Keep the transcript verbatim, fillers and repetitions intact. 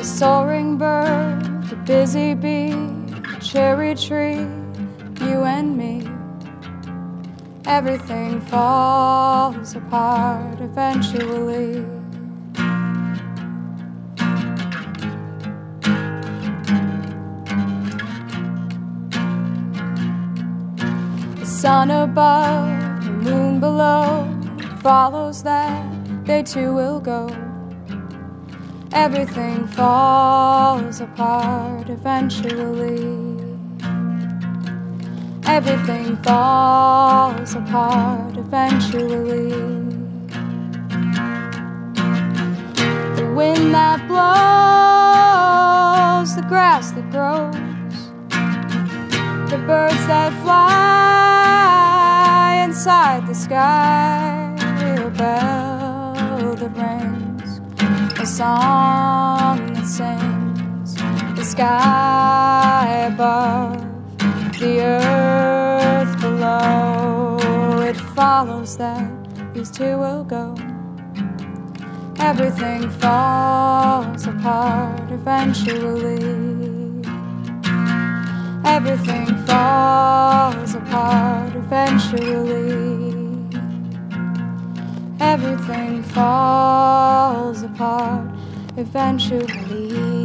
soaring bird, the busy bee, cherry tree, you and me. Everything falls apart eventually. The sun above, the moon below, follows that they too will go. Everything falls apart eventually. Everything falls apart eventually. The wind that blows, the grass that grows, the birds that fly inside the sky, a bell that rings, a song that sings, the sky above, the earth below. It follows that these two will go. Everything falls apart eventually. Everything falls apart eventually. Everything falls apart eventually.